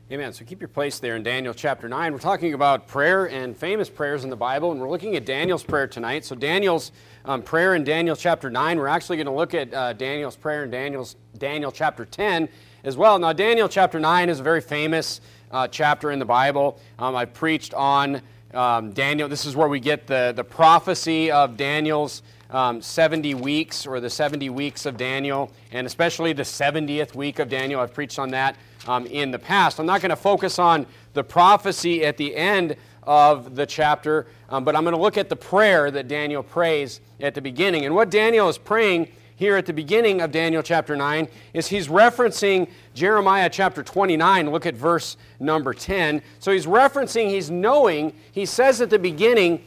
Amen. So keep your place there in Daniel chapter 9. We're talking about prayer and famous prayers in the Bible, and we're looking at Daniel's prayer tonight. So Daniel's prayer in Daniel chapter 9, we're actually going to look at Daniel's prayer in Daniel chapter 10 as well. Now, Daniel chapter 9 is a very famous chapter in the Bible. I've preached on Daniel. This is where we get the prophecy of Daniel's 70 weeks, or the 70 weeks of Daniel, and especially the 70th week of Daniel. I've preached on that in the past. I'm not going to focus on the prophecy at the end of the chapter, but I'm going to look at the prayer that Daniel prays at the beginning. And what Daniel is praying here at the beginning of Daniel chapter 9 is he's referencing Jeremiah chapter 29. Look at verse number 10. So he's referencing, he says at the beginning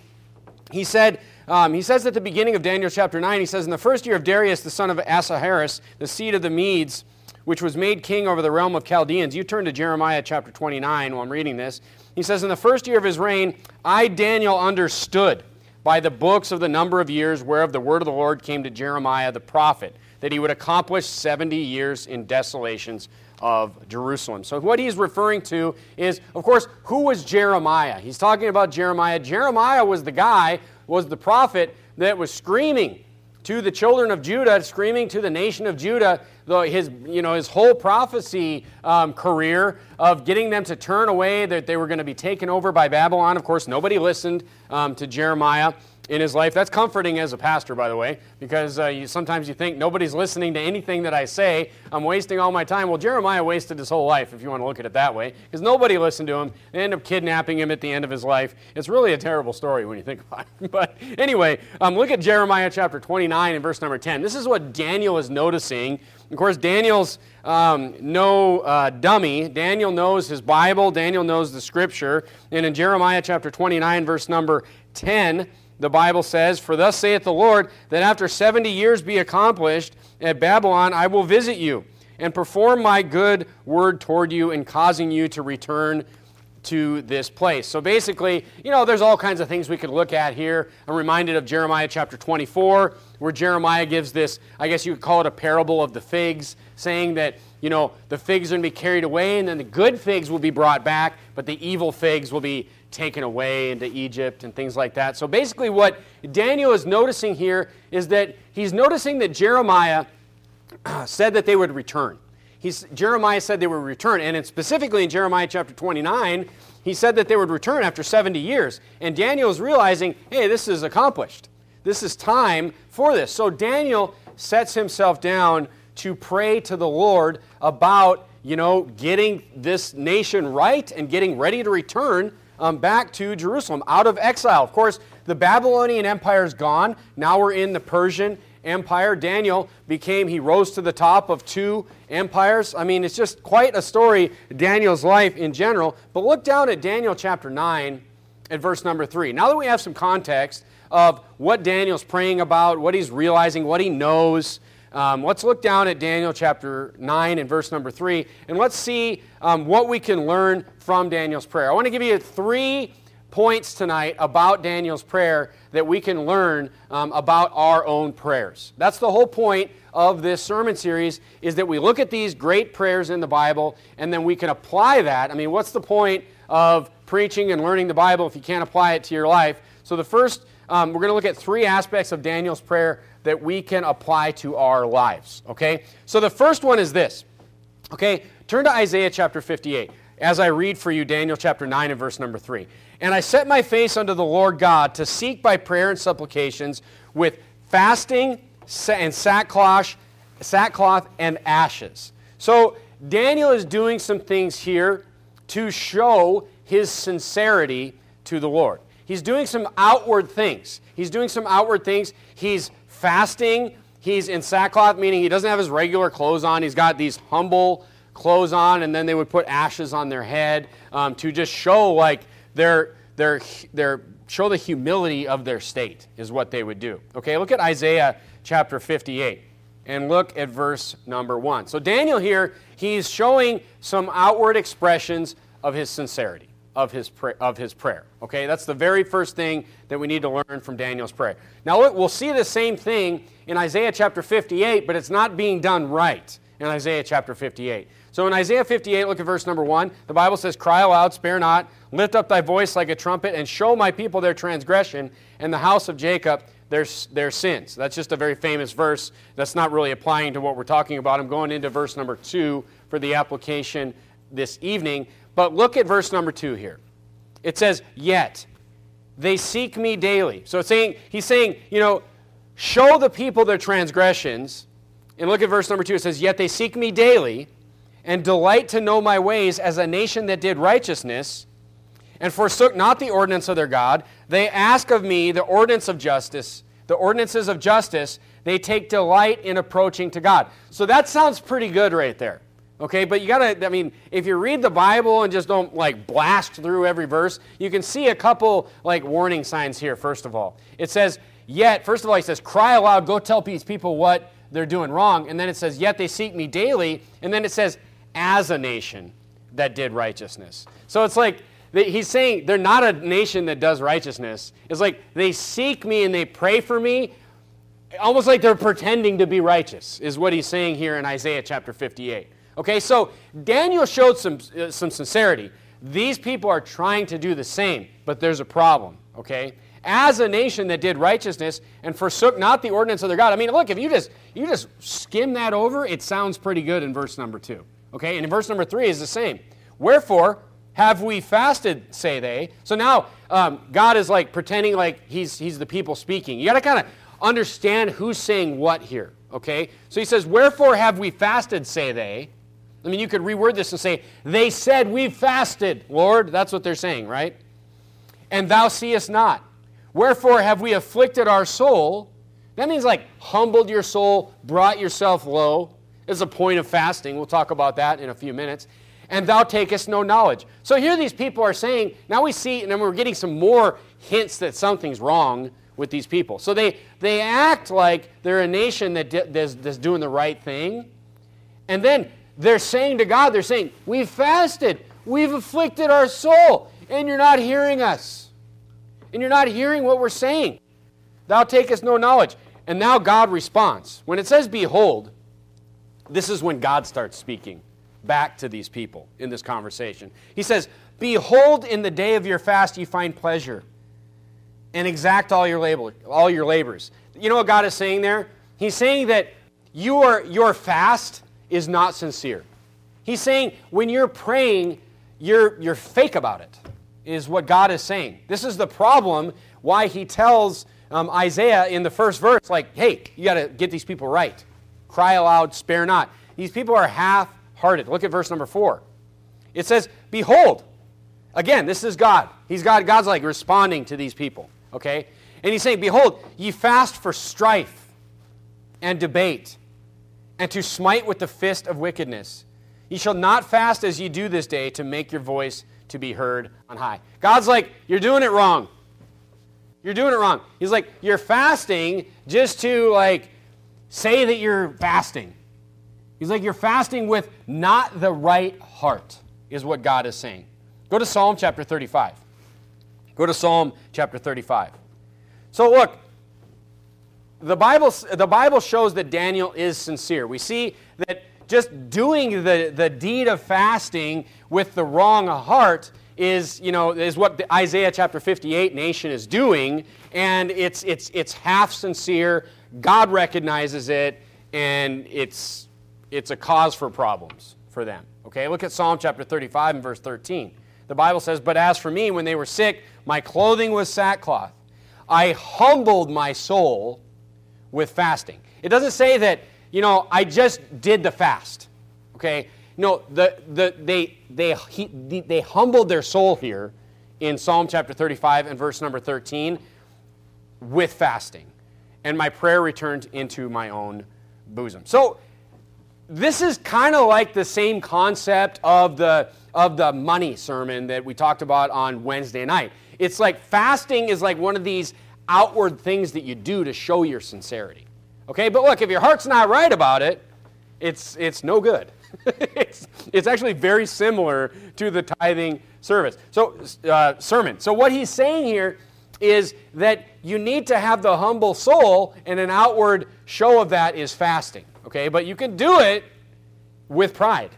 of Daniel chapter 9, he says, "In the first year of Darius, the son of Ahasuerus, the seed of the Medes, which was made king over the realm of Chaldeans." You turn to Jeremiah chapter 29 while I'm reading this. He says, "In the first year of his reign, I, Daniel, understood by the books of the number of years whereof the word of the Lord came to Jeremiah the prophet, that he would accomplish 70 years in desolations of Jerusalem." So what he's referring to is, of course, who was Jeremiah? He's talking about Jeremiah. Jeremiah was the prophet that was screaming to the children of Judah, screaming to the nation of Judah, his whole prophecy career of getting them to turn away, that they were going to be taken over by Babylon. Of course, nobody listened to Jeremiah in his life. That's comforting as a pastor, by the way, because sometimes you think nobody's listening to anything that I say. I'm wasting all my time. Well, Jeremiah wasted his whole life, if you want to look at it that way, because nobody listened to him. They end up kidnapping him at the end of his life. It's really a terrible story when you think about it. But anyway, look at Jeremiah chapter 29 and verse number 10. This is what Daniel is noticing. Of course, Daniel's no dummy. Daniel knows his Bible. Daniel knows the Scripture. And in Jeremiah chapter 29, verse number 10, the Bible says, "For thus saith the Lord, that after 70 years be accomplished at Babylon, I will visit you, and perform my good word toward you, in causing you to return to this place." So basically, there's all kinds of things we could look at here. I'm reminded of Jeremiah chapter 24, where Jeremiah gives this, I guess you could call it a parable of the figs, saying that, the figs are going to be carried away, and then the good figs will be brought back, but the evil figs will be taken away into Egypt and things like that. So basically what Daniel is noticing here is that he's noticing that Jeremiah said that they would return. Jeremiah said they would return, and specifically in Jeremiah chapter 29, he said that they would return after 70 years. And Daniel is realizing, hey, this is accomplished. This is time for this. So Daniel sets himself down to pray to the Lord about, getting this nation right and getting ready to return back to Jerusalem out of exile. Of course, the Babylonian Empire is gone. Now we're in the Persian Empire. Daniel he rose to the top of two empires. I mean, it's just quite a story, Daniel's life in general. But look down at Daniel chapter 9 at verse number 3. Now that we have some context of what Daniel's praying about, what he's realizing, what he knows, let's look down at Daniel chapter 9 and verse number 3, and let's see what we can learn from Daniel's prayer. I want to give you 3 points tonight about Daniel's prayer that we can learn about our own prayers. That's the whole point of this sermon series, is that we look at these great prayers in the Bible, and then we can apply that. I mean, what's the point of preaching and learning the Bible if you can't apply it to your life? So the first, we're going to look at 3 aspects of Daniel's prayer that we can apply to our lives, okay? So the first one is this, okay? Turn to Isaiah chapter 58 as I read for you Daniel chapter 9 and verse number 3. "And I set my face unto the Lord God to seek by prayer and supplications with fasting and sackcloth and ashes." So Daniel is doing some things here to show his sincerity to the Lord. He's doing some outward things. He's fasting. He's in sackcloth, meaning he doesn't have his regular clothes on. He's got these humble clothes on, and then they would put ashes on their head to just show show the humility of their state is what they would do. Okay, look at Isaiah chapter 58 and look at verse number 1. So Daniel here, he's showing some outward expressions of his sincerity, of his prayer. Okay, that's the very first thing that we need to learn from Daniel's prayer. Now look, we'll see the same thing in Isaiah chapter 58, but it's not being done right in Isaiah chapter 58. So in Isaiah 58, look at verse number 1. The Bible says, "Cry aloud, spare not, lift up thy voice like a trumpet, and show my people their transgression, and the house of Jacob their sins." That's just a very famous verse. That's not really applying to what we're talking about. I'm going into verse number 2 for the application this evening. But look at verse number 2 here. It says, "Yet they seek me daily." So he's saying, show the people their transgressions. And look at verse number 2. It says, "Yet they seek me daily, and delight to know my ways as a nation that did righteousness, and forsook not the ordinance of their God. They ask of me the ordinance of justice, the ordinances of justice. They take delight in approaching to God." So that sounds pretty good right there. Okay, but if you read the Bible and just don't blast through every verse, you can see a couple warning signs here, first of all. It says, "Yet," first of all, he says, "Cry aloud, go tell these people what they're doing wrong." And then it says, "Yet they seek me daily." And then it says, "As a nation that did righteousness." So it's he's saying they're not a nation that does righteousness. It's they seek me and they pray for me, almost like they're pretending to be righteous, is what he's saying here in Isaiah chapter 58. Okay, so Daniel showed some sincerity. These people are trying to do the same, but there's a problem, okay? "As a nation that did righteousness and forsook not the ordinance of their God." Look, if you just skim that over, it sounds pretty good in verse number 2. Okay, and in verse number 3 is the same. "Wherefore have we fasted, say they." So now God is pretending he's the people speaking. You got to kind of understand who's saying what here. Okay, so he says, "Wherefore have we fasted, say they." You could reword this and say, "They said, we've fasted, Lord." That's what they're saying, right? "And thou seest not. Wherefore have we afflicted our soul." That means humbled your soul, brought yourself low. It's a point of fasting. We'll talk about that in a few minutes. "And thou takest no knowledge." So here these people are saying, now we see, and then we're getting some more hints that something's wrong with these people. So they act like they're a nation that's doing the right thing. And then they're saying to God, they're saying, "We've fasted, we've afflicted our soul, and you're not hearing us. And you're not hearing what we're saying. Thou takest no knowledge." And now God responds. When it says "behold," this is when God starts speaking back to these people in this conversation. He says, "Behold, in the day of your fast ye find pleasure, and exact all your labors." You know what God is saying there? He's saying that your fast is not sincere. He's saying when you're praying, you're fake about it, is what God is saying. This is the problem why he tells Isaiah in the first verse, hey, you got to get these people right. "Cry aloud, spare not." These people are half-hearted. Look at verse number 4. It says, "Behold." Again, this is God. God's responding to these people. Okay? And he's saying, "Behold, ye fast for strife and debate, and to smite with the fist of wickedness. Ye shall not fast as ye do this day, to make your voice to be heard on high." God's "You're doing it wrong. You're doing it wrong." He's "You're fasting just to say that you're fasting." He's "You're fasting with not the right heart," is what God is saying. Go to Psalm chapter 35. Go to Psalm chapter 35. So look, the Bible shows that Daniel is sincere. We see that just doing the deed of fasting with the wrong heart is what the Isaiah chapter 58 nation is doing, and it's half sincere. God recognizes it, and it's a cause for problems for them. Okay, look at Psalm chapter 35 and verse 13. The Bible says, "But as for me, when they were sick, my clothing was sackcloth. I humbled my soul with fasting." It doesn't say that, I just did the fast. Okay? No, they humbled their soul here in Psalm chapter 35 and verse number 13 with fasting. "And my prayer returned into my own bosom." So this is kind of like the same concept of the money sermon that we talked about on Wednesday night. It's fasting is one of these outward things that you do to show your sincerity. Okay, but look, if your heart's not right about it, it's no good. It's actually very similar to the tithing service. Sermon. So what he's saying here is that you need to have the humble soul, and an outward show of that is fasting. Okay, but you can do it with pride.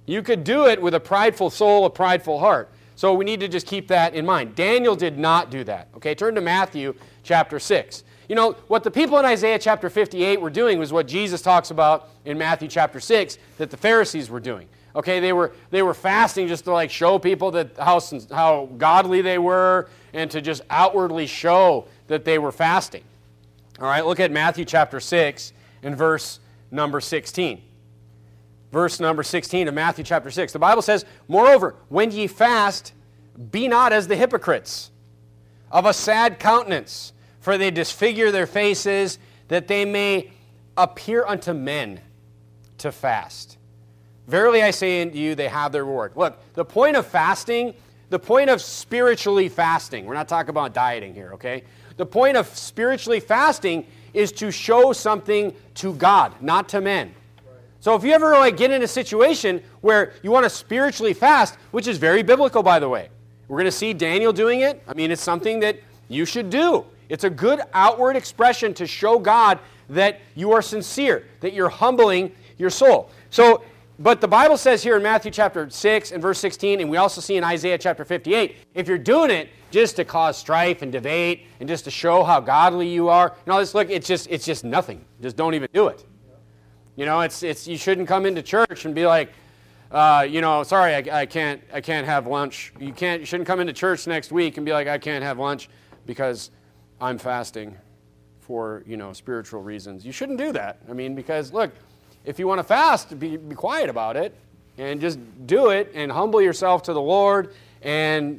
You could do it with a prideful soul, a prideful heart. So we need to just keep that in mind. Daniel did not do that. Okay, turn to Matthew chapter 6. You know, what the people in Isaiah chapter 58 were doing was what Jesus talks about in Matthew chapter 6 that the Pharisees were doing. Okay, they were fasting just to like show people that how godly they were and to just outwardly show that they were fasting. All right, look at Matthew chapter 6 and verse number 16. Verse number 16 of Matthew chapter 6. The Bible says, "Moreover, when ye fast, be not as the hypocrites, of a sad countenance, for they disfigure their faces, that they may appear unto men to fast. Verily I say unto you, they have their reward." Look, the point of fasting, the point of spiritually fasting, we're not talking about dieting here, okay? The point of spiritually fasting is to show something to God, not to men. So if you ever like get in a situation where you want to spiritually fast, which is very biblical, by the way, we're going to see Daniel doing it. I mean, it's something that you should do. It's a good outward expression to show God that you are sincere, that you're humbling your soul. So, but the Bible says here in Matthew chapter 6 and verse 16, and we also see in Isaiah chapter 58, if you're doing it just to cause strife and debate and just to show how godly you are, and all this, look, it's just nothing. Just don't even do it. You know, you shouldn't come into church and be like, sorry, I can't have lunch. You shouldn't come into church next week and be like, I can't have lunch because I'm fasting for, spiritual reasons. You shouldn't do that. I mean, because look, if you want to fast, be quiet about it and just do it and humble yourself to the Lord and,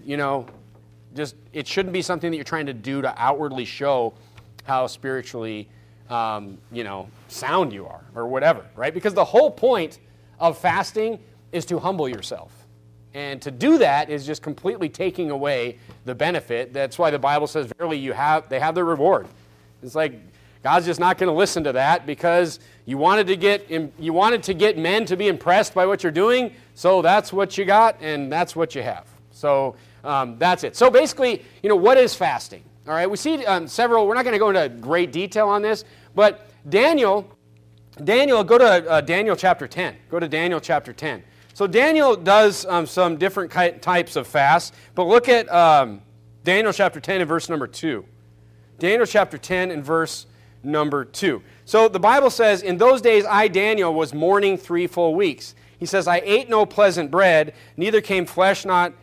it shouldn't be something that you're trying to do to outwardly show how spiritually sound you are or whatever, right? Because the whole point of fasting is to humble yourself. And to do that is just completely taking away the benefit. That's why the Bible says, verily they have their reward. It's like God's just not going to listen to that because you wanted to get men to be impressed by what you're doing, so that's what you got and that's what you have. So that's it. So basically, what is fasting? All right, we see several, we're not going to go into great detail on this, but Daniel, go to Daniel chapter 10. Go to Daniel chapter 10. So Daniel does some different types of fasts, but look at Daniel chapter 10 and verse number 2. Daniel chapter 10 and verse number 2. So the Bible says, "In those days I, Daniel, was mourning 3 full weeks." He says, "I ate no pleasant bread, neither came flesh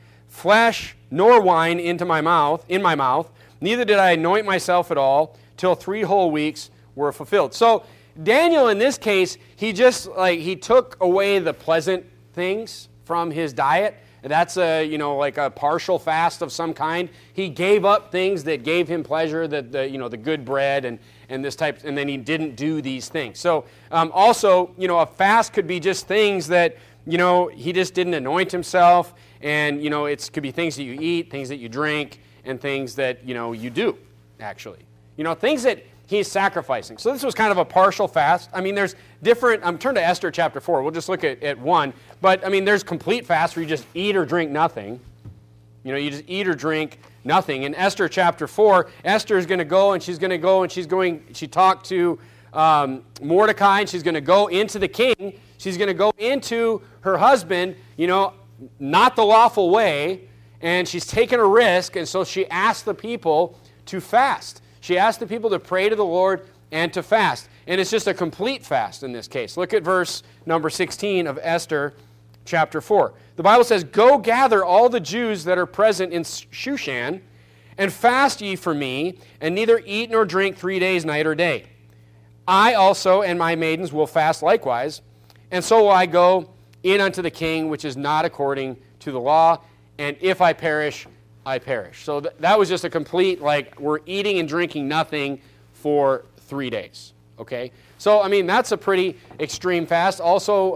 nor wine in my mouth, neither did I anoint myself at all, till 3 whole weeks were fulfilled." So Daniel, in this case, he took away the pleasant things from his diet. That's like a partial fast of some kind. He gave up things that gave him pleasure, the good bread and this type, and then he didn't do these things. So also, a fast could be just things that he just didn't anoint himself, and it could be things that you eat, things that you drink, and things that you do actually. Things that he's sacrificing. So this was kind of a partial fast. I mean, there's different, turn to Esther chapter 4. We'll just look at one. But, I mean, there's complete fast where you just eat or drink nothing. You just eat or drink nothing. In Esther chapter 4, Esther is going to go, and she talked to Mordecai, and she's going to go into the king. She's going to go into her husband, not the lawful way, and she's taken a risk, and so she asked the people to fast. She asked the people to pray to the Lord and to fast. And it's just a complete fast in this case. Look at verse number 16 of Esther chapter 4. The Bible says, "Go gather all the Jews that are present in Shushan, and fast ye for me, and neither eat nor drink 3 days, night or day. I also and my maidens will fast likewise, and so will I go in unto the king, which is not according to the law, and if I perish, I perish." So that was just a complete, we're eating and drinking nothing for 3 days, okay? So, I mean, that's a pretty extreme fast. Also,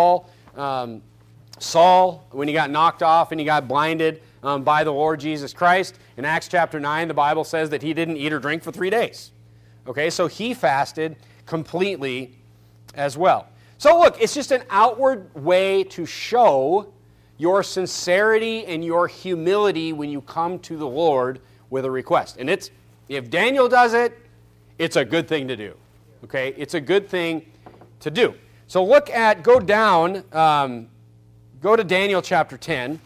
Saul, when he got knocked off and he got blinded by the Lord Jesus Christ, in Acts chapter 9, the Bible says that he didn't eat or drink for 3 days, okay? So he fasted completely as well. So look, it's just an outward way to show your sincerity and your humility when you come to the Lord with a request. And if Daniel does it, it's a good thing to do. Okay? It's a good thing to do. So go down go to Daniel chapter 10.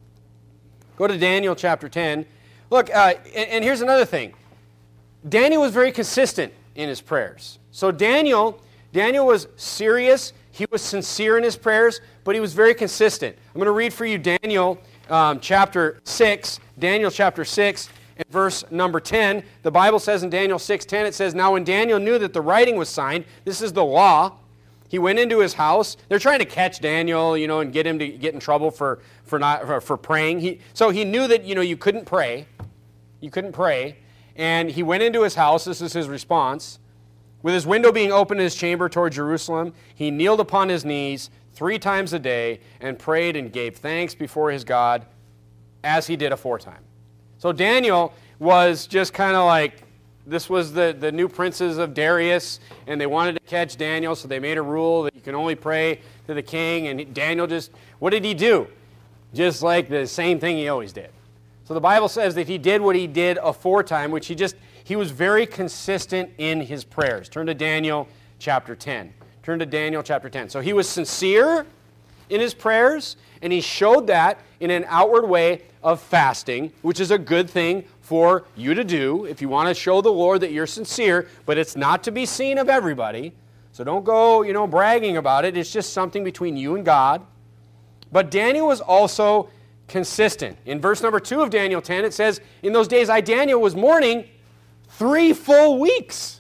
Go to Daniel chapter 10. Look, and here's another thing. Daniel was very consistent in his prayers. So Daniel was serious. He was sincere in his prayers, but he was very consistent. I'm going to read for you Daniel chapter 6. Daniel chapter 6 and verse number 10. The Bible says in Daniel 6:10, it says, "Now when Daniel knew that the writing was signed," this is the law, "he went into his house." They're trying to catch Daniel, and get him to get in trouble for praying. So he knew that, you couldn't pray. You couldn't pray. And he went into his house. This is his response. "With his window being open in his chamber toward Jerusalem, he kneeled upon his knees 3 times a day and prayed and gave thanks before his God as he did aforetime." So Daniel was just kind of like, this was the new princes of Darius, and they wanted to catch Daniel, so they made a rule that you can only pray to the king. And Daniel what did he do? Just like the same thing he always did. So the Bible says that he did what he did aforetime, which he was very consistent in his prayers. Turn to Daniel chapter 10. Turn to Daniel chapter 10. So he was sincere in his prayers, and he showed that in an outward way of fasting, which is a good thing for you to do if you want to show the Lord that you're sincere, but it's not to be seen of everybody. So don't go, bragging about it. It's just something between you and God. But Daniel was also consistent. In verse number 2 of Daniel 10, it says, "In those days Daniel was mourning 3 full weeks."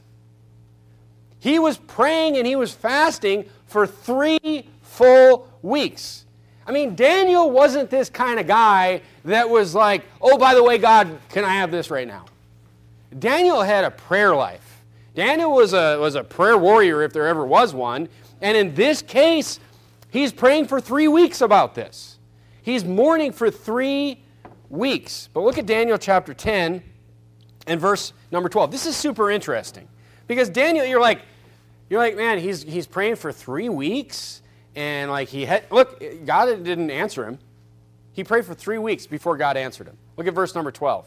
He was praying and he was fasting for 3 full weeks. I mean, Daniel wasn't this kind of guy that was like, "Oh, by the way, God, can I have this right now?" Daniel had a prayer life. Daniel was a prayer warrior if there ever was one. And in this case, he's praying for 3 weeks about this. He's mourning for 3 weeks. But look at Daniel chapter 10 and verse number 12. This is super interesting. Because Daniel, you're like, man, he's praying for 3 weeks. And look, God didn't answer him. He prayed for 3 weeks before God answered him. Look at verse number 12.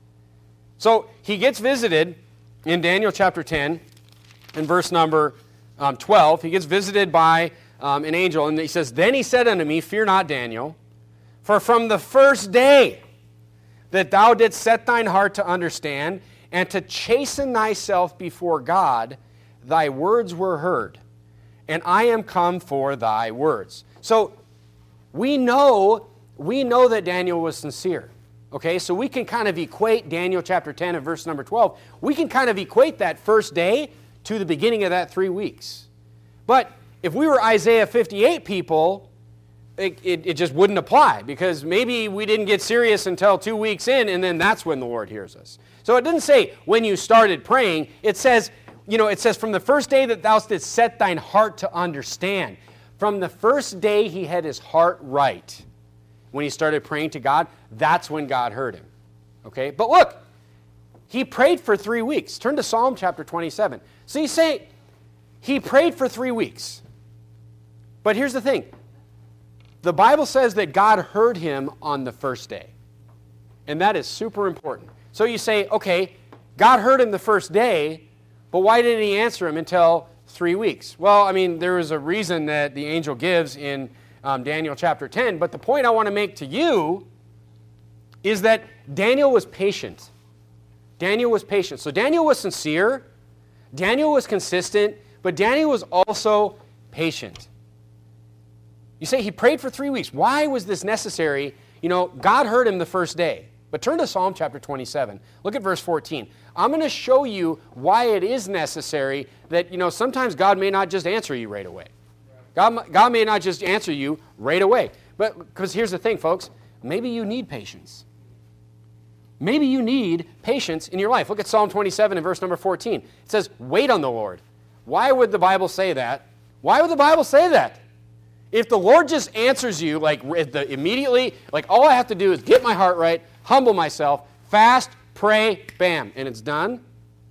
So he gets visited in Daniel chapter 10 and verse number 12. He gets visited by an angel. And he says, "Then he said unto me, Fear not, Daniel, for from the first day that thou didst set thine heart to understand and to chasten thyself before God, thy words were heard, and I am come for thy words." So we know that Daniel was sincere. Okay, so we can kind of equate Daniel chapter 10 and verse number 12. We can kind of equate that first day to the beginning of that 3 weeks. But if we were Isaiah 58 people, it just wouldn't apply, because maybe we didn't get serious until 2 weeks in, and then that's when the Lord hears us. So it didn't say when you started praying. It says, from the first day that thou didst set thine heart to understand. From the first day he had his heart right, when he started praying to God, that's when God heard him. Okay? But look, he prayed for 3 weeks. Turn to Psalm chapter 27. So you say, he prayed for 3 weeks. But here's the thing. The Bible says that God heard him on the first day. And that is super important. So you say, okay, God heard him the first day, but why didn't he answer him until 3 weeks? Well, I mean, there is a reason that the angel gives in Daniel chapter 10, but the point I want to make to you is that Daniel was patient. Daniel was patient. So Daniel was sincere, Daniel was consistent, but Daniel was also patient. You say he prayed for 3 weeks. Why was this necessary? God heard him the first day. But turn to Psalm chapter 27. Look at verse 14. I'm going to show you why it is necessary that, sometimes God may not just answer you right away. God may not just answer you right away. But because here's the thing, folks. Maybe you need patience. Maybe you need patience in your life. Look at Psalm 27 and verse number 14. It says, "Wait on the Lord." Why would the Bible say that? Why would the Bible say that? If the Lord just answers you immediately, all I have to do is get my heart right, humble myself, fast, pray, bam, and it's done.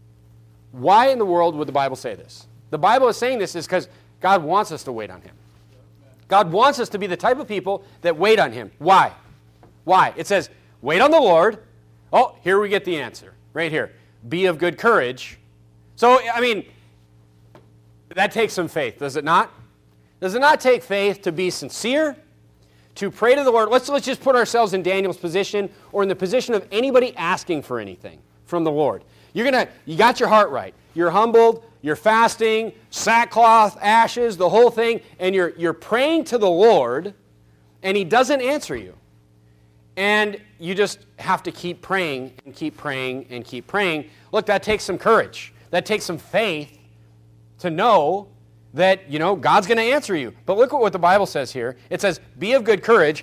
Why in the world would the Bible say this? The Bible is saying this is because God wants us to wait on him. God wants us to be the type of people that wait on him. Why? Why? It says, wait on the Lord. Oh, here we get the answer, right here. Be of good courage. So, I mean, that takes some faith, does it not? Does it not take faith to be sincere, to pray to the Lord. Let's just put ourselves in Daniel's position or in the position of anybody asking for anything from the Lord. You got your heart right. You're humbled, you're fasting, sackcloth, ashes, the whole thing, and you're praying to the Lord, and He doesn't answer you. And you just have to keep praying and keep praying and keep praying. Look, that takes some courage. That takes some faith to know that, God's going to answer you. But look at what the Bible says here. It says, be of good courage,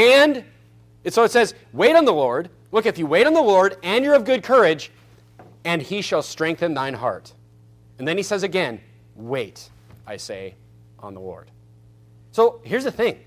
so it says, wait on the Lord. Look, if you wait on the Lord and you're of good courage, and He shall strengthen thine heart. And then He says again, wait, I say, on the Lord. So here's the thing.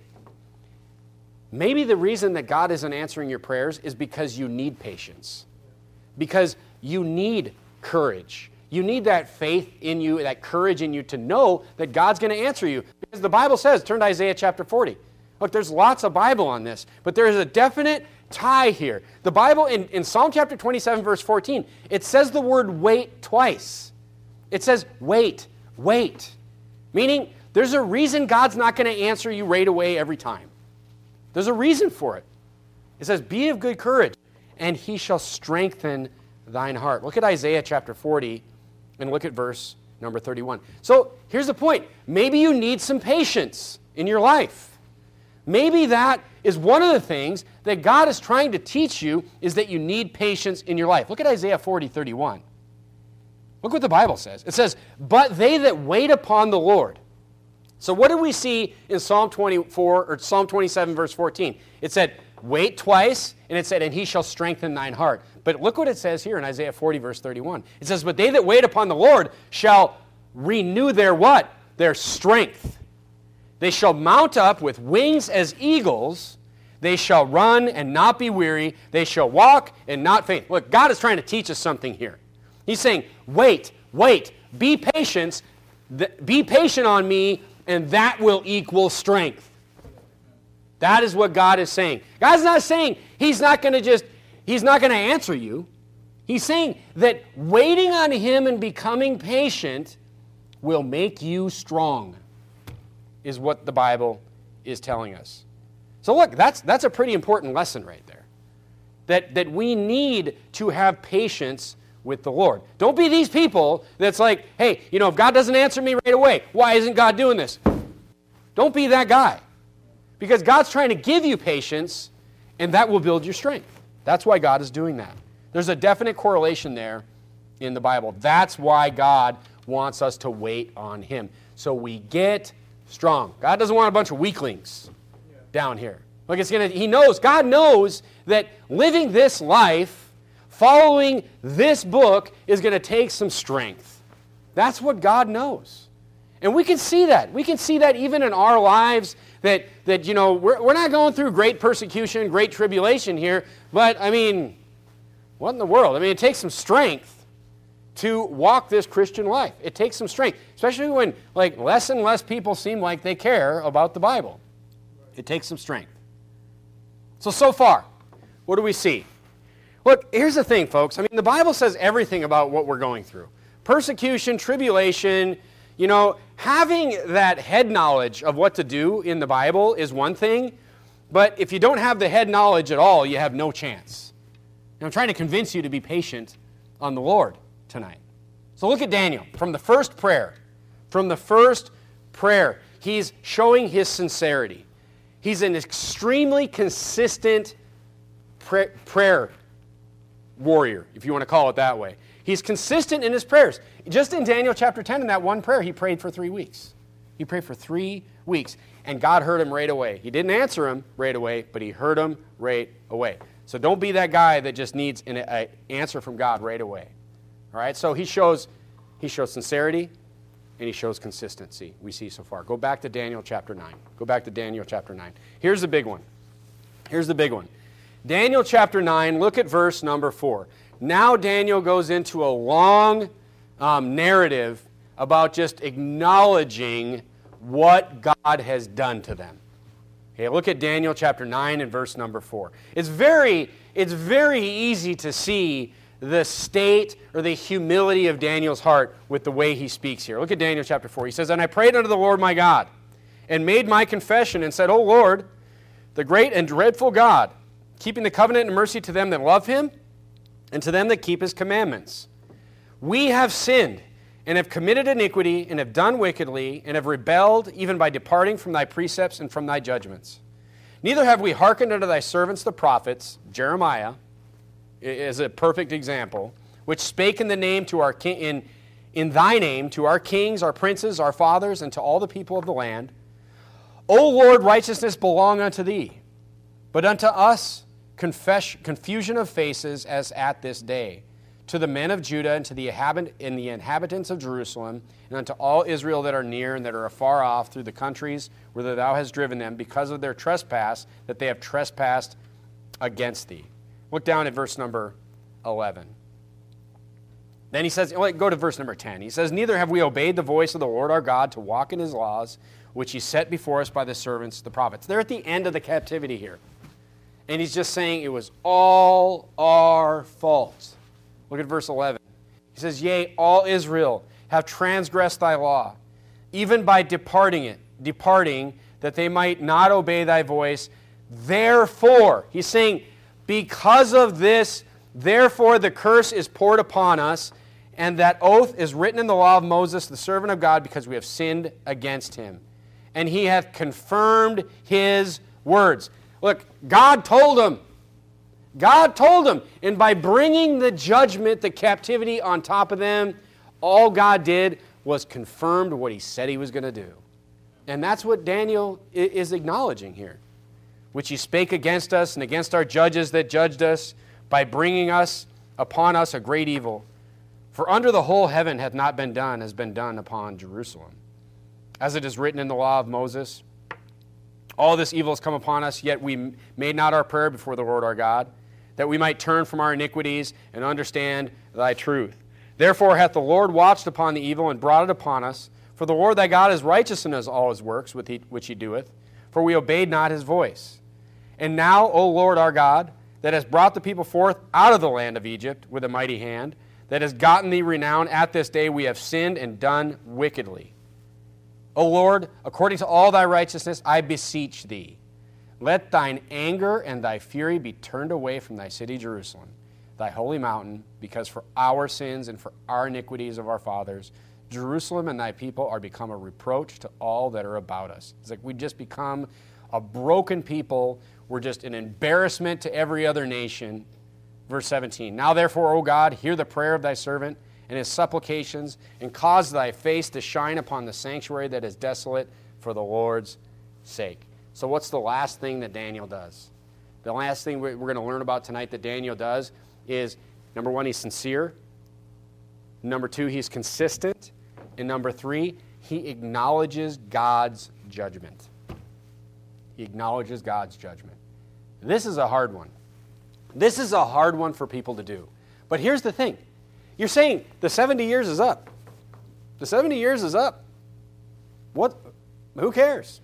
Maybe the reason that God isn't answering your prayers is because you need patience. Because you need courage. You need that faith in you, that courage in you to know that God's going to answer you. Because the Bible says, turn to Isaiah chapter 40. Look, there's lots of Bible on this, but there is a definite tie here. The Bible, in Psalm chapter 27, verse 14, it says the word wait twice. It says wait, wait. Meaning, there's a reason God's not going to answer you right away every time. There's a reason for it. It says, be of good courage, and He shall strengthen thine heart. Look at Isaiah chapter 40, and look at verse number 31. So, here's the point. Maybe you need some patience in your life. Maybe that is one of the things that God is trying to teach you, is that you need patience in your life. Look at Isaiah 40, 31. Look what the Bible says. It says, but they that wait upon the Lord. So what did we see in Psalm 24 or Psalm 27 verse 14? It said, wait twice, and it said, and He shall strengthen thine heart. But look what it says here in Isaiah 40 verse 31. It says, but they that wait upon the Lord shall renew their what? Their strength. They shall mount up with wings as eagles. They shall run and not be weary. They shall walk and not faint. Look, God is trying to teach us something here. He's saying, wait, be patient on me, and that will equal strength. That is what God is saying. God's not saying He's not going to answer you. He's saying that waiting on Him and becoming patient will make you strong, is what the Bible is telling us. So look, that's a pretty important lesson right there. That we need to have patience with the Lord. Don't be these people that's like, hey, if God doesn't answer me right away, why isn't God doing this? Don't be that guy. Because God's trying to give you patience, and that will build your strength. That's why God is doing that. There's a definite correlation there in the Bible. That's why God wants us to wait on Him. So we get strong. God doesn't want a bunch of weaklings down here. Like God knows that living this life, following this book, is going to take some strength. That's what God knows. And we can see that. We can see that even in our lives, that we're not going through great persecution, great tribulation here, but what in the world? It takes some strength to walk this Christian life. It takes some strength, especially when less and less people seem like they care about the Bible. It takes some strength. So far, what do we see? Look, here's the thing, folks. The Bible says everything about what we're going through. Persecution, tribulation, having that head knowledge of what to do in the Bible is one thing, but if you don't have the head knowledge at all, you have no chance. And I'm trying to convince you to be patient on the Lord tonight. So look at Daniel. From the first prayer, he's showing his sincerity. He's an extremely consistent prayer warrior, if you want to call it that way. He's consistent in his prayers. Just in Daniel chapter 10, in that one prayer, he prayed for 3 weeks. He prayed for 3 weeks, and God heard him right away. He didn't answer him right away, but He heard him right away. So don't be that guy that just needs an answer from God right away. All right? So he shows sincerity, and he shows consistency, we see so far. Go back to Daniel chapter 9. Here's the big one. Daniel chapter 9, look at verse number 4. Now Daniel goes into a long narrative about just acknowledging what God has done to them. Okay, look at Daniel chapter 9 and verse number 4. It's very easy to see the state or the humility of Daniel's heart with the way he speaks here. Look at Daniel chapter 4. He says, and I prayed unto the Lord my God, and made my confession, and said, O Lord, the great and dreadful God, keeping the covenant and mercy to them that love him and to them that keep his commandments. We have sinned and have committed iniquity and have done wickedly and have rebelled even by departing from thy precepts and from thy judgments. Neither have we hearkened unto thy servants the prophets, Jeremiah is a perfect example, which spake in the name to our king, in thy name to our kings, our princes, our fathers, and to all the people of the land. O Lord, righteousness belong unto thee, but unto us confusion of faces as at this day, to the men of Judah and to the inhabitants of Jerusalem, and unto all Israel that are near and that are afar off through the countries whither thou hast driven them, because of their trespass, that they have trespassed against thee. Look down at verse number 11. Then he says, go to verse number 10. He says, neither have we obeyed the voice of the Lord our God to walk in his laws, which he set before us by the servants, the prophets. They're at the end of the captivity here. And he's just saying it was all our fault. Look at verse 11. He says, yea, all Israel have transgressed thy law, even by departing that they might not obey thy voice. Therefore, he's saying, because of this, therefore the curse is poured upon us, and that oath is written in the law of Moses, the servant of God, because we have sinned against him. And he hath confirmed his words. Look, God told him. God told them. And by bringing the judgment, the captivity on top of them, all God did was confirmed what he said he was going to do. And that's what Daniel is acknowledging here. Which he spake against us and against our judges that judged us, by bringing upon us a great evil. For under the whole heaven hath not been done, has been done upon Jerusalem. As it is written in the law of Moses, all this evil has come upon us, yet we made not our prayer before the Lord our God, that we might turn from our iniquities and understand thy truth. Therefore hath the Lord watched upon the evil and brought it upon us. For the Lord thy God is righteous in all his works which he doeth, for we obeyed not his voice. And now, O Lord our God, that hast brought the people forth out of the land of Egypt with a mighty hand, that has gotten thee renown, at this day we have sinned and done wickedly. O Lord, according to all thy righteousness, I beseech thee, let thine anger and thy fury be turned away from thy city Jerusalem, thy holy mountain, because for our sins and for our iniquities of our fathers, Jerusalem and thy people are become a reproach to all that are about us. It's like we just become a broken people. We're just an embarrassment to every other nation. Verse 17, now therefore, O God, hear the prayer of thy servant and his supplications, and cause thy face to shine upon the sanctuary that is desolate for the Lord's sake. So what's the last thing that Daniel does? The last thing we're going to learn about tonight that Daniel does is, number one, he's sincere. Number two, he's consistent. And number three, he acknowledges God's judgment. He acknowledges God's judgment. This is a hard one. This is a hard one for people to do. But here's the thing. You're saying the 70 years is up. The 70 years is up. What? Who cares?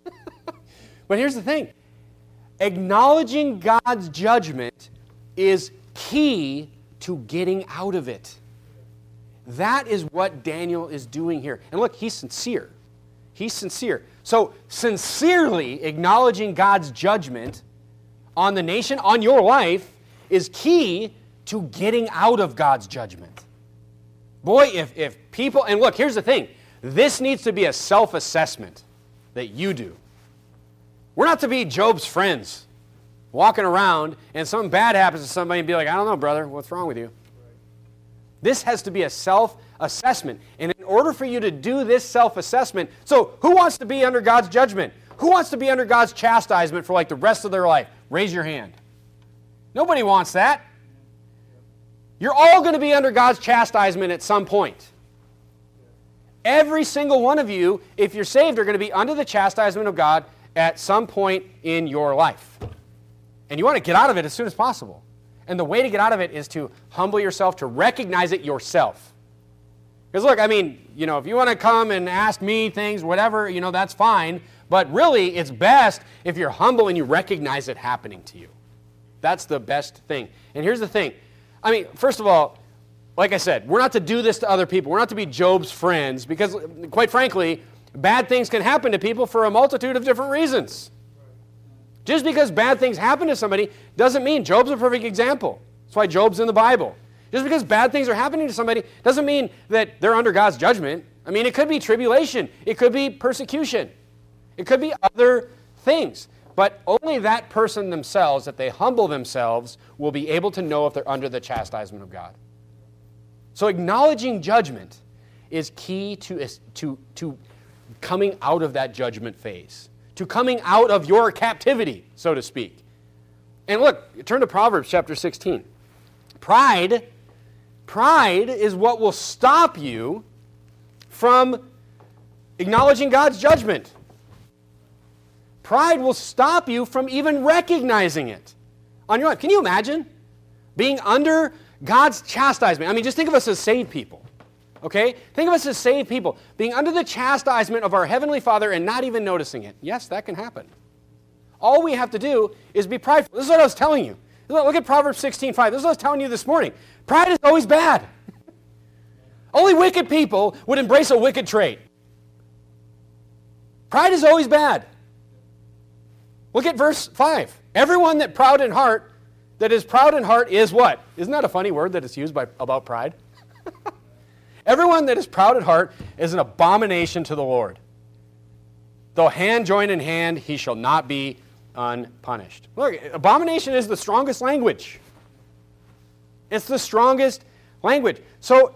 But here's the thing. Acknowledging God's judgment is key to getting out of it. That is what Daniel is doing here. And look, he's sincere. He's sincere. So sincerely acknowledging God's judgment on the nation, on your life, is key to getting out of God's judgment. Boy, if people, and look, here's the thing. This needs to be a self-assessment that you do. We're not to be Job's friends, walking around, and something bad happens to somebody and be like, I don't know, brother, what's wrong with you? This has to be a self-assessment. And in order for you to do this self-assessment, so who wants to be under God's judgment? Who wants to be under God's chastisement for like the rest of their life? Raise your hand. Nobody wants that. You're all going to be under God's chastisement at some point. Every single one of you, if you're saved, are going to be under the chastisement of God at some point in your life. And you want to get out of it as soon as possible. And the way to get out of it is to humble yourself, to recognize it yourself. Because look, I mean, if you want to come and ask me things, whatever, that's fine. But really, it's best if you're humble and you recognize it happening to you. That's the best thing. And here's the thing. I mean, first of all, like I said, we're not to do this to other people. We're not to be Job's friends because, quite frankly, bad things can happen to people for a multitude of different reasons. Just because bad things happen to somebody doesn't mean Job's a perfect example. That's why Job's in the Bible. Just because bad things are happening to somebody doesn't mean that they're under God's judgment. I mean, it could be tribulation. It could be persecution. It could be other things. But only that person themselves, if they humble themselves, will be able to know if they're under the chastisement of God. So acknowledging judgment is key to coming out of that judgment phase, to coming out of your captivity, so to speak. And look, turn to Proverbs chapter 16. Pride is what will stop you from acknowledging God's judgment. Pride will stop you from even recognizing it on your life. Can you imagine being under God's chastisement? I mean, just think of us as saved people, okay? Think of us as saved people, being under the chastisement of our Heavenly Father and not even noticing it. Yes, that can happen. All we have to do is be prideful. This is what I was telling you. Look at Proverbs 16:5. This is what I was telling you this morning. Pride is always bad. Only wicked people would embrace a wicked trait. Pride is always bad. Look at verse 5. Everyone that is proud in heart is what? Isn't that a funny word that is used about pride? Everyone that is proud at heart is an abomination to the Lord. Though hand join in hand, he shall not be unpunished. Look, abomination is the strongest language. It's the strongest language. So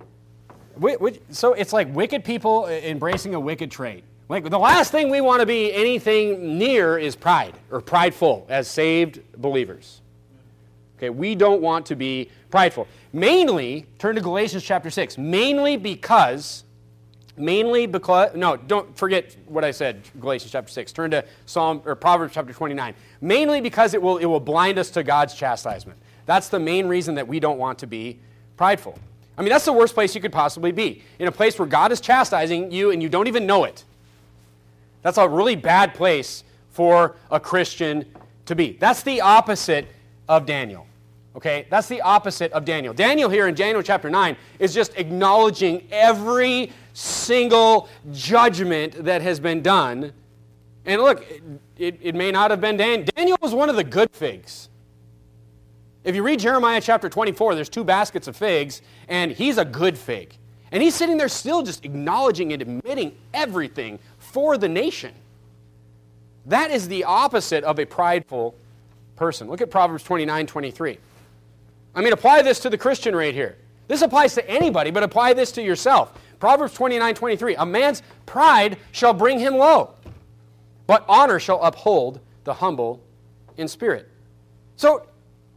it's like wicked people embracing a wicked trait. Like the last thing we want to be anything near is pride or prideful as saved believers. Okay, we don't want to be prideful. Mainly, turn to Galatians chapter 6. Mainly because, no, don't forget what I said, Galatians chapter 6. Turn to Proverbs chapter 29. Mainly because it will blind us to God's chastisement. That's the main reason that we don't want to be prideful. I mean, that's the worst place you could possibly be. In a place where God is chastising you and you don't even know it. That's a really bad place for a Christian to be. That's the opposite of Daniel. Okay? That's the opposite of Daniel. Daniel here in Daniel chapter 9 is just acknowledging every single judgment that has been done. And look, it may not have been Daniel. Daniel was one of the good figs. If you read Jeremiah chapter 24, there's 2 baskets of figs, and he's a good fig. And he's sitting there still just acknowledging and admitting everything for the nation. That is the opposite of a prideful person. Look at Proverbs 29:23. I mean, apply this to the Christian right here. This applies to anybody, but apply this to yourself. Proverbs 29:23. A man's pride shall bring him low, but honor shall uphold the humble in spirit. So,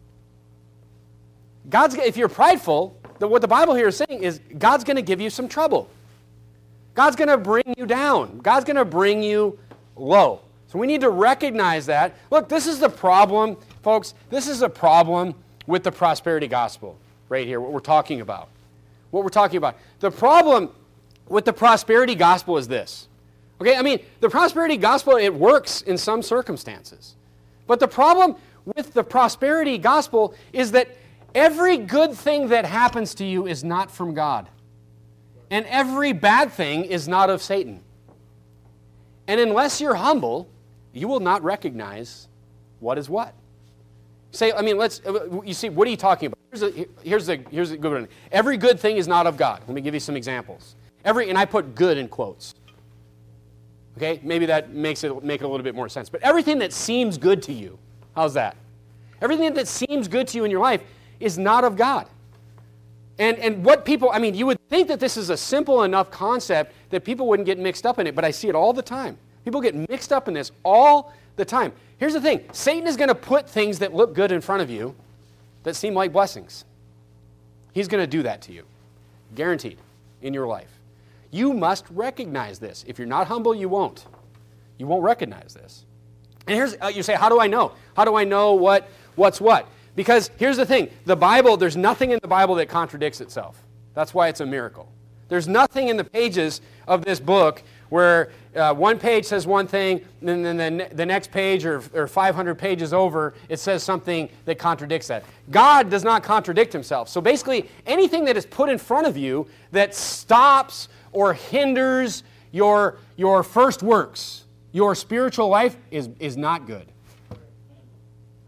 if you're prideful, what the Bible here is saying is God's going to give you some trouble. God's going to bring you down. God's going to bring you low. So we need to recognize that. Look, this is the problem, folks. This is a problem with the prosperity gospel right here, what we're talking about. What we're talking about. The problem with the prosperity gospel is this. Okay, I mean, the prosperity gospel, it works in some circumstances. But the problem with the prosperity gospel is that every good thing that happens to you is not from God. And every bad thing is not of Satan. And unless you're humble, you will not recognize what is what. Say, I mean, you see, what are you talking about? Here's a good one. Every good thing is not of God. Let me give you some examples. And I put good in quotes. Okay, maybe that make it a little bit more sense. But everything that seems good to you, how's that? Everything that seems good to you in your life is not of God. And what people, I mean, you would think that this is a simple enough concept that people wouldn't get mixed up in it, but I see it all the time. People get mixed up in this all the time. Here's the thing. Satan is going to put things that look good in front of you that seem like blessings. He's going to do that to you. Guaranteed. In your life. You must recognize this. If you're not humble, you won't. You won't recognize this. And here's, you say, how do I know? How do I know what's what? Because here's the thing. The Bible, there's nothing in the Bible that contradicts itself. That's why it's a miracle. There's nothing in the pages of this book where one page says one thing, and then the next page or 500 pages over, it says something that contradicts that. God does not contradict himself. So basically, anything that is put in front of you that stops or hinders your first works, your spiritual life, is not good.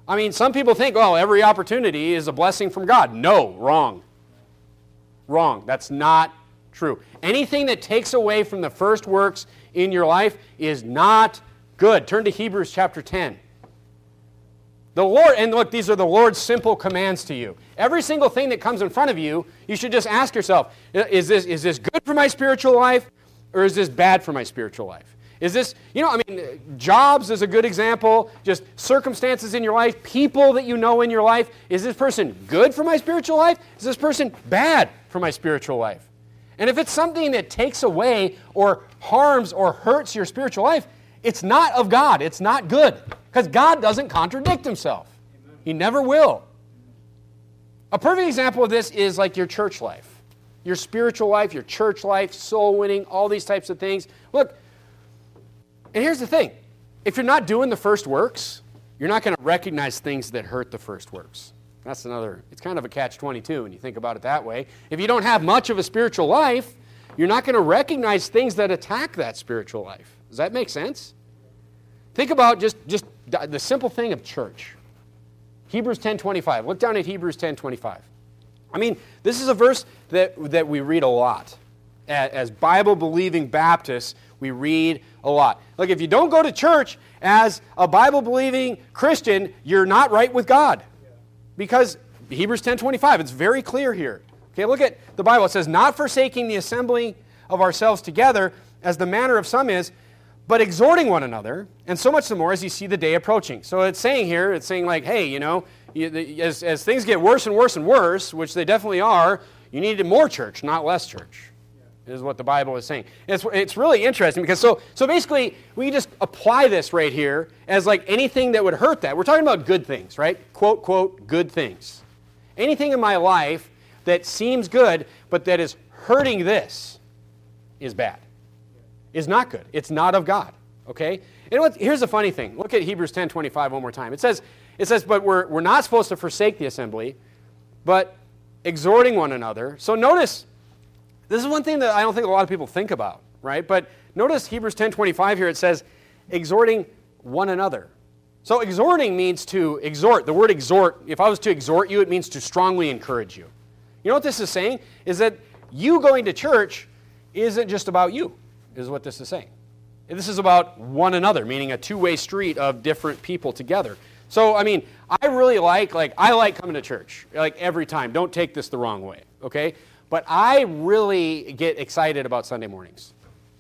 I mean, some people think, oh, every opportunity is a blessing from God. No, wrong. Wrong. That's not true. Anything that takes away from the first works in your life is not good. Turn to Hebrews chapter 10. The Lord, and look, these are the Lord's simple commands to you. Every single thing that comes in front of you, you should just ask yourself, is this good for my spiritual life, or is this bad for my spiritual life? Is this, jobs is a good example, just circumstances in your life, people that you know in your life. Is this person good for my spiritual life? Is this person bad for my spiritual life? And if it's something that takes away or harms or hurts your spiritual life, it's not of God. It's not good. Because God doesn't contradict himself. He never will. A perfect example of this is like your church life. Your spiritual life, your church life, soul winning, all these types of things. Look, and here's the thing. If you're not doing the first works, you're not going to recognize things that hurt the first works. That's another, it's kind of a catch-22 when you think about it that way. If you don't have much of a spiritual life, you're not going to recognize things that attack that spiritual life. Does that make sense? Think about just the simple thing of church. Hebrews 10:25. Look down at Hebrews 10:25. I mean, this is a verse that we read a lot. As Bible-believing Baptists, we read a lot. Look, if you don't go to church as a Bible-believing Christian, you're not right with God. Because Hebrews 10:25, it's very clear here. Okay, look at the Bible. It says, not forsaking the assembling of ourselves together, as the manner of some is, but exhorting one another, and so much the more as you see the day approaching. So it's saying here, it's saying like, hey, as things get worse and worse and worse, which they definitely are, you need more church, not less church, is what the Bible is saying. It's really interesting because so basically we can just apply this right here as like anything that would hurt that. We're talking about good things, right? Quote, quote, good things. Anything in my life that seems good, but that is hurting this is bad. Is not good. It's not of God. Okay? And here's the funny thing. Look at Hebrews 10:25 one more time. It says, but we're not supposed to forsake the assembly, but exhorting one another. So notice, this is one thing that I don't think a lot of people think about, right? But notice Hebrews 10:25 here, it says, exhorting one another. So exhorting means to exhort. The word exhort, if I was to exhort you, it means to strongly encourage you. You know what this is saying? Is that you going to church isn't just about you, is what this is saying. This is about one another, meaning a two-way street of different people together. So, I mean, I really I like coming to church, like every time. Don't take this the wrong way, okay? But I really get excited about Sunday mornings.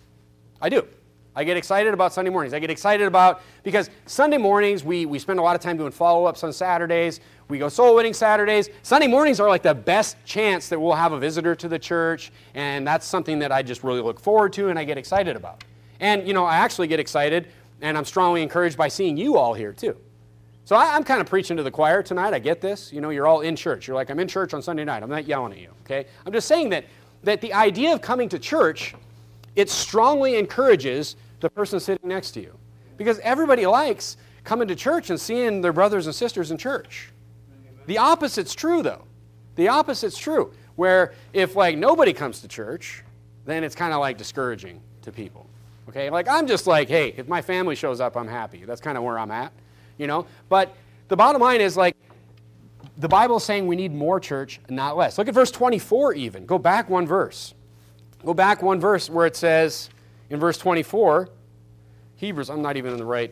I do. I get excited about Sunday mornings. I get excited about, because Sunday mornings, we spend a lot of time doing follow-ups on Saturdays. We go soul winning Saturdays. Sunday mornings are like the best chance that we'll have a visitor to the church, and that's something that I just really look forward to and I get excited about. And, I actually get excited, and I'm strongly encouraged by seeing you all here, too. So I'm kind of preaching to the choir tonight. I get this. You're all in church. You're like, I'm in church on Sunday night. I'm not yelling at you, okay? I'm just saying that the idea of coming to church, it strongly encourages the person sitting next to you. Because everybody likes coming to church and seeing their brothers and sisters in church. The opposite's true, though. The opposite's true. Where if, nobody comes to church, then it's kind of, discouraging to people. Okay? I'm just hey, if my family shows up, I'm happy. That's kind of where I'm at. But the bottom line is, the Bible is saying we need more church, not less. Look at verse 24 even. Go back one verse. Go back one verse where it says, in verse 24, Hebrews, I'm not even in the right.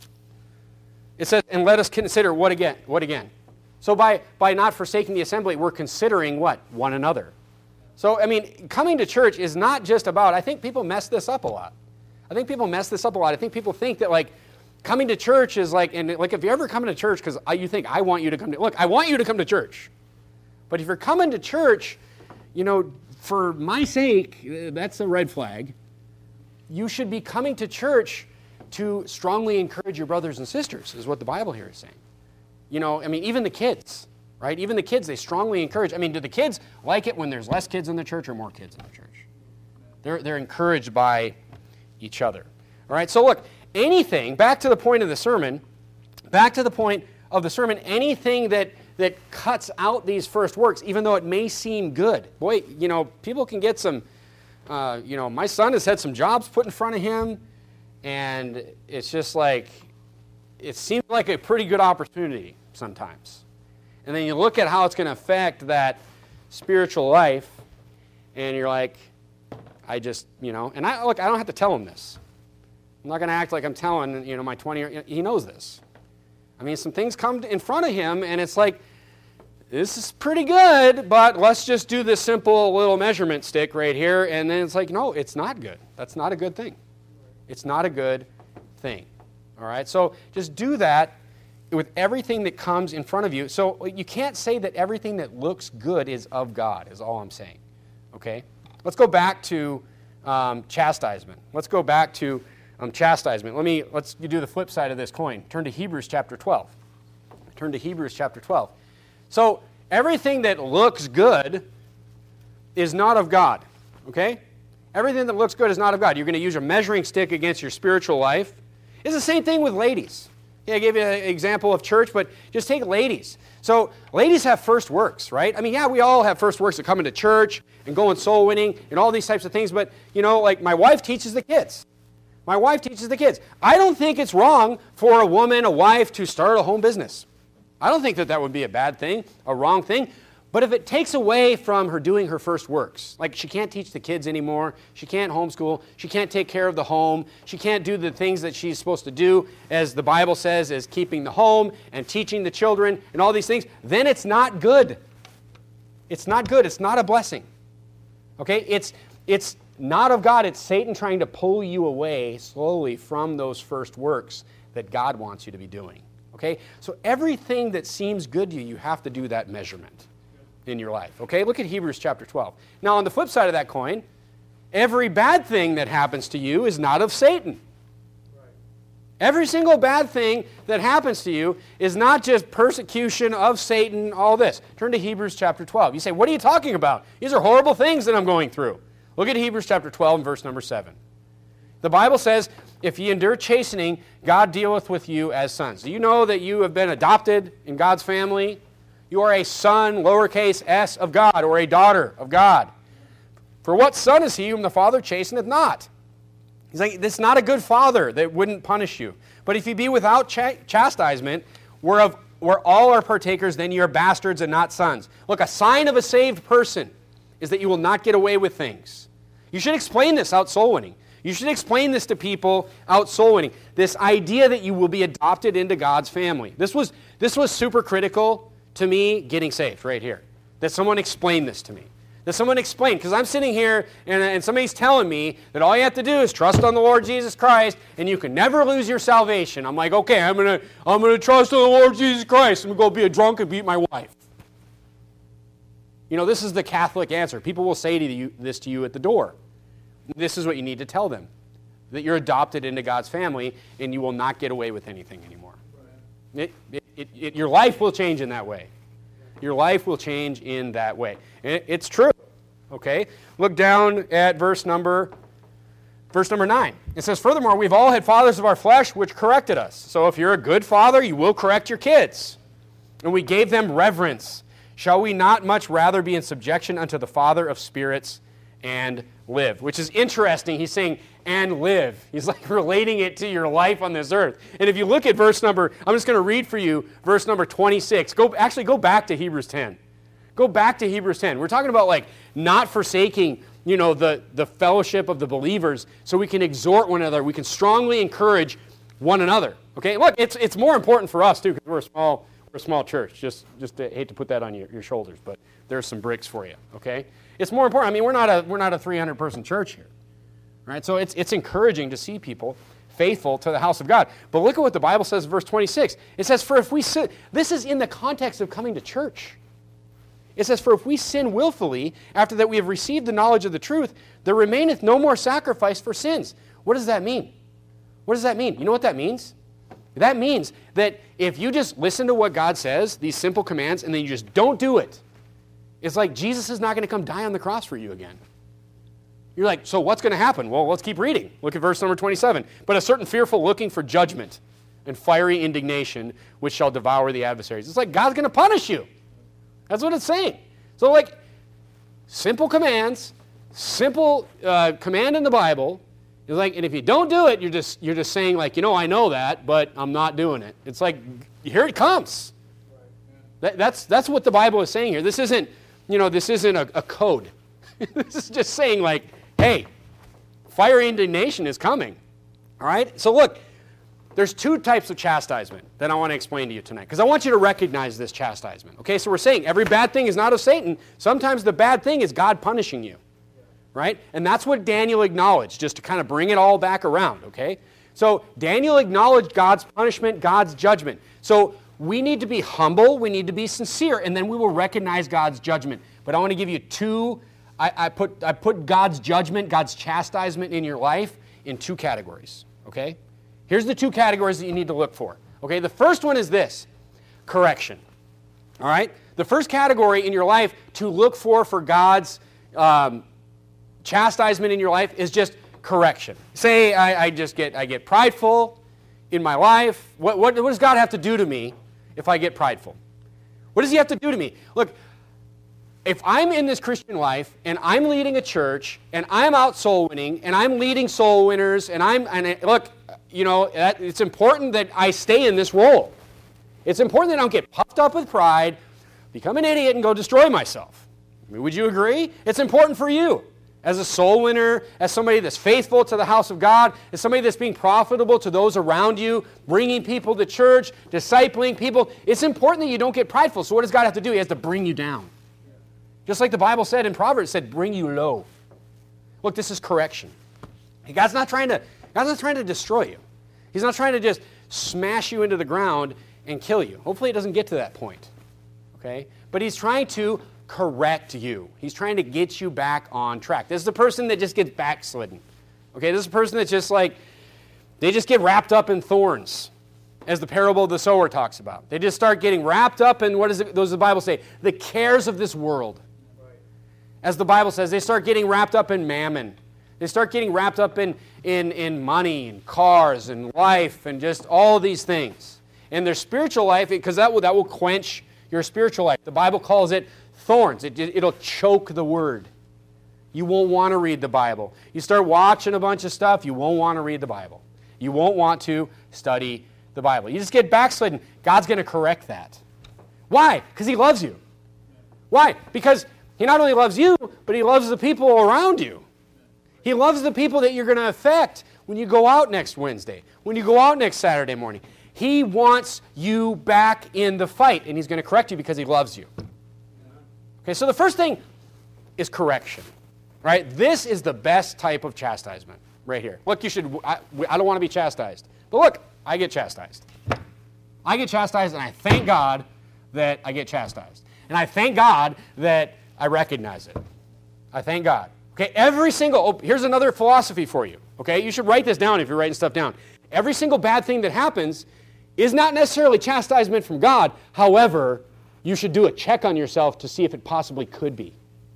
It says, and let us consider what again? What again? So by not forsaking the assembly, we're considering what? One another. So, coming to church is not just about, I think people mess this up a lot. I think people think that, coming to church is if you're ever coming to church because you think, I want you to come to, look, I want you to come to church. But if you're coming to church, for my sake, that's a red flag. You should be coming to church to strongly encourage your brothers and sisters, is what the Bible here is saying. Even the kids, right? Even the kids, they strongly encourage. Do the kids like it when there's less kids in the church or more kids in the church? They're encouraged by each other. All right, so look, anything, back to the point of the sermon, anything that cuts out these first works, even though it may seem good. Boy, people can get some, my son has had some jobs put in front of him, and it's just it seems like a pretty good opportunity sometimes. And then you look at how it's going to affect that spiritual life, and you're like, I just, and I don't have to tell him this. I'm not going to act like I'm telling, my 20-year, he knows this. I mean, some things come in front of him, and it's like, this is pretty good, but let's just do this simple little measurement stick right here, and then it's like, no, it's not good. That's not a good thing. It's not a good thing. All right, so just do that with everything that comes in front of you. So you can't say that everything that looks good is of God, is all I'm saying. Okay? Let's go back to chastisement. Let's go back to chastisement. Let's do the flip side of this coin. Turn to Hebrews chapter 12. Turn to Hebrews chapter 12. So everything that looks good is not of God. Okay? Everything that looks good is not of God. You're going to use your measuring stick against your spiritual life. It's the same thing with ladies. Yeah, I gave you an example of church, but just take ladies. So ladies have first works, right? I mean, yeah, we all have first works of coming to church and going soul winning and all these types of things, but, like my wife teaches the kids. My wife teaches the kids. I don't think it's wrong for a wife, to start a home business. I don't think that would be a bad thing, a wrong thing. But if it takes away from her doing her first works, like she can't teach the kids anymore, she can't homeschool, she can't take care of the home, she can't do the things that she's supposed to do, as the Bible says, is keeping the home and teaching the children and all these things, then it's not good. It's not good. It's not a blessing. Okay? It's not of God. It's Satan trying to pull you away slowly from those first works that God wants you to be doing. Okay? So everything that seems good to you, you have to do that measurement in your life. Okay? Look at Hebrews chapter 12. Now, on the flip side of that coin, every bad thing that happens to you is not of Satan. Right. Every single bad thing that happens to you is not just persecution of Satan, all this. Turn to Hebrews chapter 12. You say, what are you talking about? These are horrible things that I'm going through. Look at Hebrews chapter 12 and verse number 7. The Bible says, if ye endure chastening, God dealeth with you as sons. Do you know that you have been adopted in God's family? You are a son, lowercase s, of God, or a daughter of God. For what son is he whom the Father chasteneth not? He's like, this is not a good father that wouldn't punish you. But if you be without chastisement, whereof all are partakers, then you are bastards and not sons. Look, a sign of a saved person is that you will not get away with things. You should explain this out soul winning. You should explain this to people out soul winning. This idea that you will be adopted into God's family. This was super critical to me getting saved right here. That someone explained this to me. That someone explained, because I'm sitting here and somebody's telling me that all you have to do is trust on the Lord Jesus Christ and you can never lose your salvation. I'm like, okay, I'm gonna trust on the Lord Jesus Christ. I'm gonna go be a drunk and beat my wife. This is the Catholic answer. People will say this to you at the door. This is what you need to tell them. That you're adopted into God's family and you will not get away with anything anymore. Your life will change in that way. Your life will change in that way. It's true. Okay? Look down at verse number 9. It says, furthermore, we've all had fathers of our flesh which corrected us. So if you're a good father, you will correct your kids. And we gave them reverence. Shall we not much rather be in subjection unto the Father of spirits and live? Which is interesting. He's saying, and live. He's like relating it to your life on this earth. And if you look at I'm just going to read for you verse number 26. Go back to Hebrews 10. Go back to Hebrews 10. We're talking about like not forsaking, the fellowship of the believers so we can exhort one another. We can strongly encourage one another. Okay? Look, it's more important for us too because we're a small church. Just hate to put that on your shoulders, but there's some bricks for you. Okay? It's more important. I mean, we're not a 300-person church here. Right? So it's encouraging to see people faithful to the house of God. But look at what the Bible says in verse 26. It says, for if we sin, this is in the context of coming to church. It says, for if we sin willfully, after that we have received the knowledge of the truth, there remaineth no more sacrifice for sins. What does that mean? What does that mean? You know what that means? That means that if you just listen to what God says, these simple commands, and then you just don't do it, it's like Jesus is not going to come die on the cross for you again. You're like, so what's going to happen? Well, let's keep reading. Look at verse number 27. But a certain fearful looking for judgment and fiery indignation, which shall devour the adversaries. It's like God's going to punish you. That's what it's saying. So simple commands, simple command in the Bible It's like, and if you don't do it, you're just saying like, I know that, but I'm not doing it. It's like, here it comes. That's what the Bible is saying here. This isn't, a code. This is just saying like, hey, fire indignation is coming. All right? So look, there's two types of chastisement that I want to explain to you tonight, because I want you to recognize this chastisement. Okay, so we're saying every bad thing is not of Satan. Sometimes the bad thing is God punishing you. Right? And that's what Daniel acknowledged, just to kind of bring it all back around, okay? So Daniel acknowledged God's punishment, God's judgment. So we need to be humble, we need to be sincere, and then we will recognize God's judgment. But I want to give you two, I put God's judgment, God's chastisement in your life in two categories, okay? Here's the two categories that you need to look for, okay? The first one is this, correction, all right? The first category in your life to look for God's chastisement in your life is just correction. Say I get prideful in my life. What does God have to do to me if I get prideful? What does he have to do to me? Look, if I'm in this Christian life and I'm leading a church and I'm out soul winning and I'm leading soul winners it's important that I stay in this role. It's important that I don't get puffed up with pride, become an idiot, and go destroy myself. I mean, would you agree? It's important for you. As a soul winner, as somebody that's faithful to the house of God, as somebody that's being profitable to those around you, bringing people to church, discipling people, it's important that you don't get prideful. So what does God have to do? He has to bring you down. Just like the Bible said in Proverbs, it said, bring you low. Look, this is correction. God's not trying to destroy you. He's not trying to just smash you into the ground and kill you. Hopefully it doesn't get to that point. Okay? But he's trying to correct you. He's trying to get you back on track. This is the person that just gets backslidden. Okay, this is a person that's just like, they just get wrapped up in thorns, as the parable of the sower talks about. They just start getting wrapped up in, what does the Bible say? The cares of this world. As the Bible says, they start getting wrapped up in mammon. They start getting wrapped up in money and cars and life and just all these things. And their spiritual life, because that will quench your spiritual life. The Bible calls it thorns. It'll choke the word. You won't want to read the Bible. You start watching a bunch of stuff, you won't want to read the Bible. You won't want to study the Bible. You just get backslidden. God's going to correct that. Why? Because he loves you. Why? Because he not only loves you, but he loves the people around you. He loves the people that you're going to affect when you go out next Wednesday, when you go out next Saturday morning. He wants you back in the fight, and he's going to correct you because he loves you. Okay, so the first thing is correction, right? This is the best type of chastisement right here. Look, I don't want to be chastised. But look, I get chastised. I get chastised, and I thank God that I get chastised. And I thank God that I recognize it. I thank God. Okay, here's another philosophy for you. Okay, you should write this down if you're writing stuff down. Every single bad thing that happens is not necessarily chastisement from God. However, you should do a check on yourself to see if it possibly could be.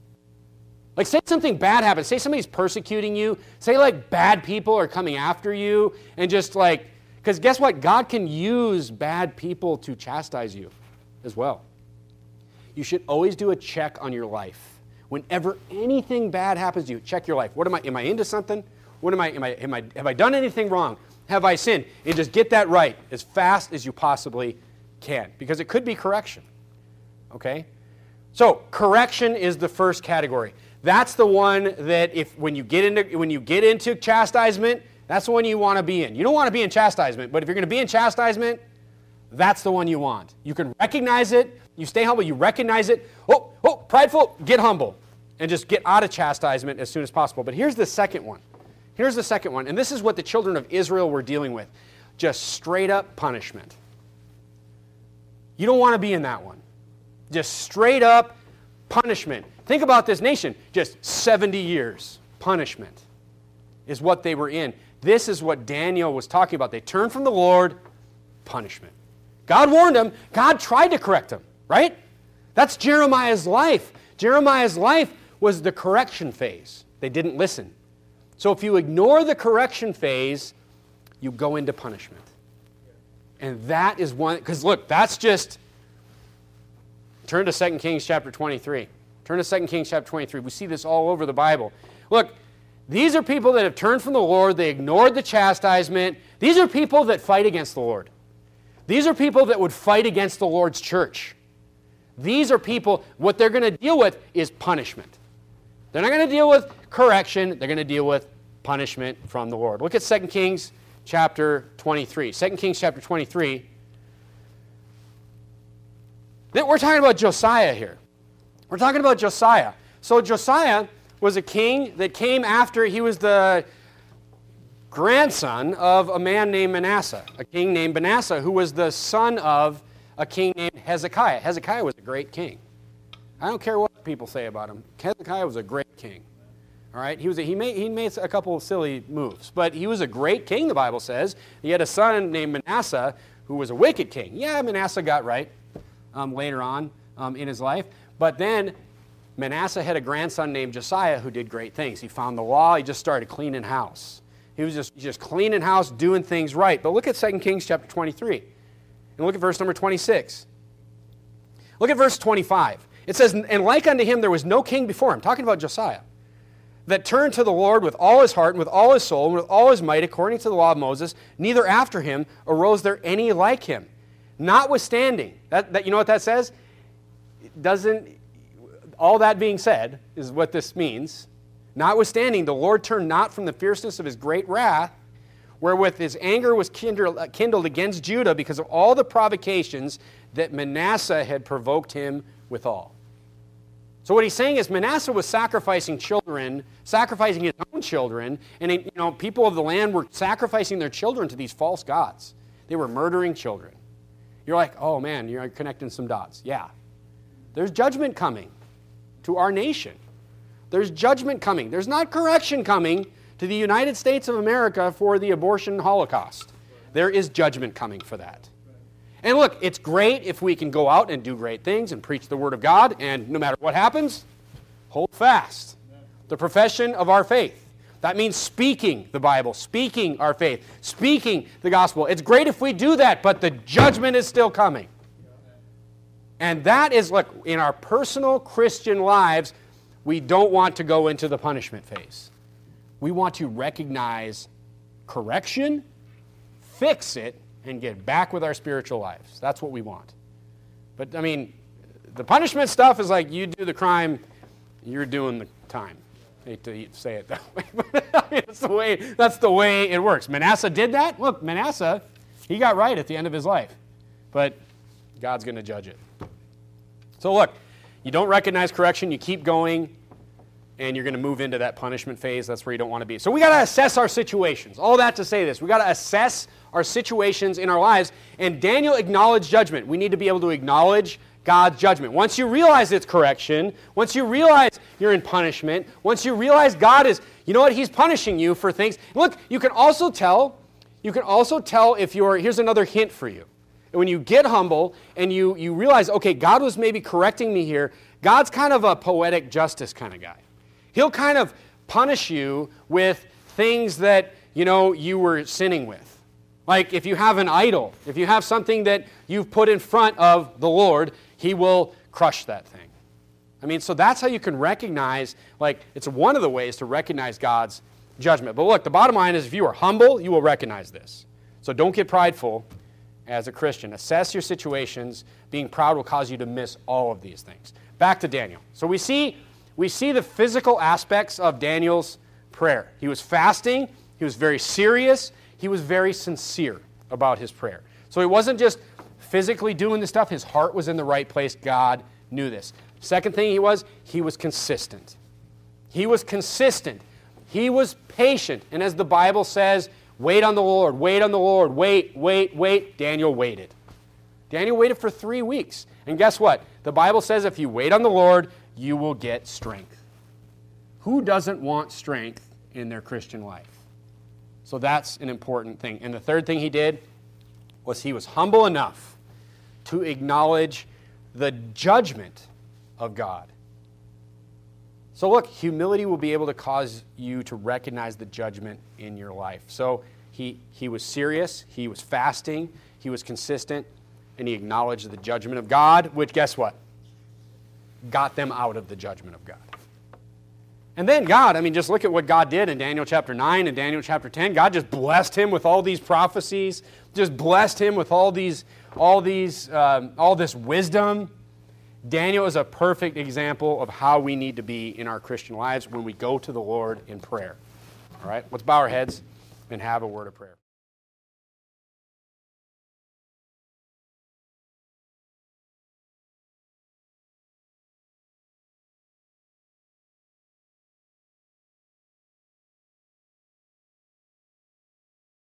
Like, say something bad happens. Say somebody's persecuting you. Say, like, bad people are coming after you. And just, like, because guess what? God can use bad people to chastise you as well. You should always do a check on your life. Whenever anything bad happens to you, check your life. Am I into something? Have I done anything wrong? Have I sinned? And just get that right as fast as you possibly can, because it could be correction. Okay? So, correction is the first category. That's the one that when you get into chastisement, that's the one you want to be in. You don't want to be in chastisement, but if you're going to be in chastisement, that's the one you want. You can recognize it, you stay humble, you recognize it. Oh, prideful, get humble. And just get out of chastisement as soon as possible. But here's the second one. And this is what the children of Israel were dealing with. Just straight up punishment. You don't want to be in that one. Just straight up punishment. Think about this nation. Just 70 years punishment is what they were in. This is what Daniel was talking about. They turned from the Lord, punishment. God warned them. God tried to correct them, right? That's Jeremiah's life. Jeremiah's life was the correction phase. They didn't listen. So if you ignore the correction phase, you go into punishment. And that is one, because look, that's just, turn to 2 Kings chapter 23. Turn to 2 Kings chapter 23. We see this all over the Bible. Look, These are people that have turned from the Lord. They ignored the chastisement. These are people that fight against the Lord. These are people that would fight against the Lord's church. These are people, what they're going to deal with is punishment. They're not going to deal with correction. They're going to deal with punishment from the Lord. Look at 2 Kings chapter 23. 2 Kings chapter 23. We're talking about Josiah here. We're talking about Josiah. So Josiah was a king that came after, he was the grandson of a man named Manasseh, a king named Manasseh, who was the son of a king named Hezekiah. Hezekiah was a great king. I don't care what people say about him. Hezekiah was a great king. All right, he made a couple of silly moves, but he was a great king, the Bible says. He had a son named Manasseh who was a wicked king. Yeah, Manasseh got right later on in his life, but then Manasseh had a grandson named Josiah who did great things. He found the law. He just started cleaning house. He was just cleaning house, doing things right. But look at 2 Kings chapter 23. And look at verse number 26. Look at verse 25. It says, "And like unto him there was no king before him," talking about Josiah, "that turned to the Lord with all his heart and with all his soul and with all his might according to the law of Moses, neither after him arose there any like him. Notwithstanding," you know what that says? It doesn't, all that being said is what this means. "Notwithstanding, the Lord turned not from the fierceness of his great wrath, wherewith his anger was kindled against Judah because of all the provocations that Manasseh had provoked him withal." So what he's saying is Manasseh was sacrificing his own children, and people of the land were sacrificing their children to these false gods. They were murdering children. You're like, oh man, you're connecting some dots. Yeah. There's judgment coming to our nation. There's judgment coming. There's not correction coming to the United States of America for the abortion holocaust. There is judgment coming for that. And look, it's great if we can go out and do great things and preach the Word of God, and no matter what happens, hold fast. The profession of our faith. That means speaking the Bible, speaking our faith, speaking the gospel. It's great if we do that, but the judgment is still coming. And that is, look, in our personal Christian lives, we don't want to go into the punishment phase. We want to recognize correction, fix it, and get back with our spiritual lives. That's what we want. But, the punishment stuff is like you do the crime, you're doing the time. I hate to say it that way, but that's the way it works. Manasseh did that. Look, Manasseh, he got right at the end of his life. But God's going to judge it. So look, you don't recognize correction, you keep going, and you're going to move into that punishment phase. That's where you don't want to be. So we got to assess our situations. All that to say this. We got to assess our situations in our lives. And Daniel acknowledged judgment. We need to be able to acknowledge God's judgment. Once you realize it's correction, once you realize you're in punishment, once you realize God is, He's punishing you for things. Look, you can also tell if you're, here's another hint for you. When you get humble and you realize, okay, God was maybe correcting me here, God's kind of a poetic justice kind of guy. He'll kind of punish you with things that, you were sinning with. Like if you have an idol, if you have something that you've put in front of the Lord, He will crush that thing. So that's how you can recognize, it's one of the ways to recognize God's judgment. But look, the bottom line is if you are humble, you will recognize this. So don't get prideful as a Christian. Assess your situations. Being proud will cause you to miss all of these things. Back to Daniel. So we see the physical aspects of Daniel's prayer. He was fasting. He was very serious. He was very sincere about his prayer. So he wasn't just physically doing the stuff. His heart was in the right place. God knew this. Second thing he was consistent. He was consistent. He was patient. And as the Bible says, wait on the Lord, wait on the Lord, wait. Daniel waited. Daniel waited for 3 weeks. And guess what? The Bible says if you wait on the Lord, you will get strength. Who doesn't want strength in their Christian life? So that's an important thing. And the third thing he did was he was humble enough to acknowledge the judgment of God. So look, humility will be able to cause you to recognize the judgment in your life. So he was serious, he was fasting, he was consistent, and he acknowledged the judgment of God, which guess what? Got them out of the judgment of God. And then God, I mean, just look at what God did in Daniel chapter 9 and Daniel chapter 10. God just blessed him with all these prophecies, just blessed him with all this wisdom. Daniel is a perfect example of how we need to be in our Christian lives when we go to the Lord in prayer. All right, let's bow our heads and have a word of prayer.